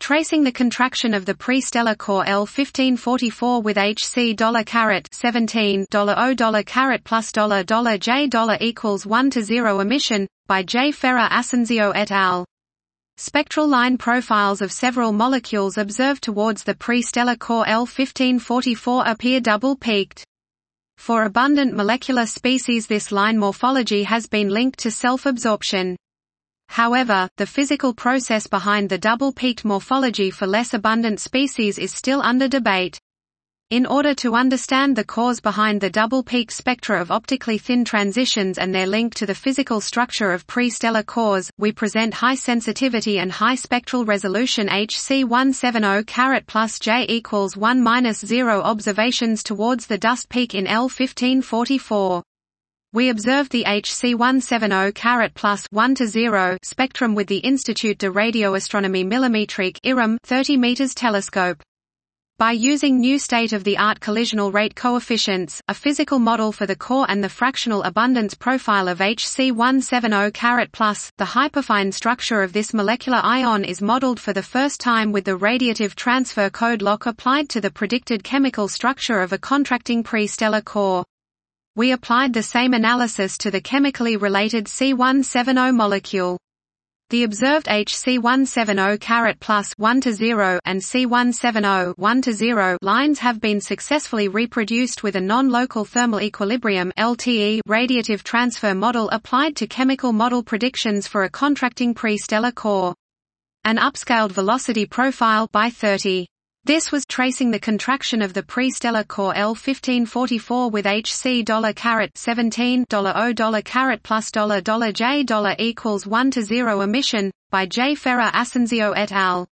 Tracing the contraction of the pre-stellar core L1544 with HC$17 $0 plus $J equals 1 to 0 emission, by J. Ferrer Asensio et al. Spectral line profiles of several molecules observed towards the pre-stellar core L1544 appear double-peaked. For abundant molecular species, this line morphology has been linked to self-absorption. However, the physical process behind the double-peaked morphology for less abundant species is still under debate. In order to understand the cause behind the double-peaked spectra of optically thin transitions and their link to the physical structure of pre-stellar cores, we present high sensitivity and high spectral resolution HC170 plus J equals 1-0 observations towards the dust peak in L1544. We observed the HC170 plus 1 to 0 spectrum with the Institut de Radioastronomie Millimétrique (IRAM) 30 meters telescope. By using new state-of-the-art collisional rate coefficients, a physical model for the core and the fractional abundance profile of HC170 the hyperfine structure of this molecular ion is modeled for the first time with the radiative transfer code lock applied to the predicted chemical structure of a contracting pre-stellar core. We applied the same analysis to the chemically related C170 molecule. The observed HC170 1 to 0 and C170 1 to 0 lines have been successfully reproduced with a non-local thermal equilibrium (LTE) radiative transfer model applied to chemical model predictions for a contracting pre-stellar core. An upscaled velocity profile by 30. This was tracing the contraction of the pre-stellar core L1544 with HC$17 $0 plus $J equals 1 to 0 emission, by J. Ferrer Asensio et al.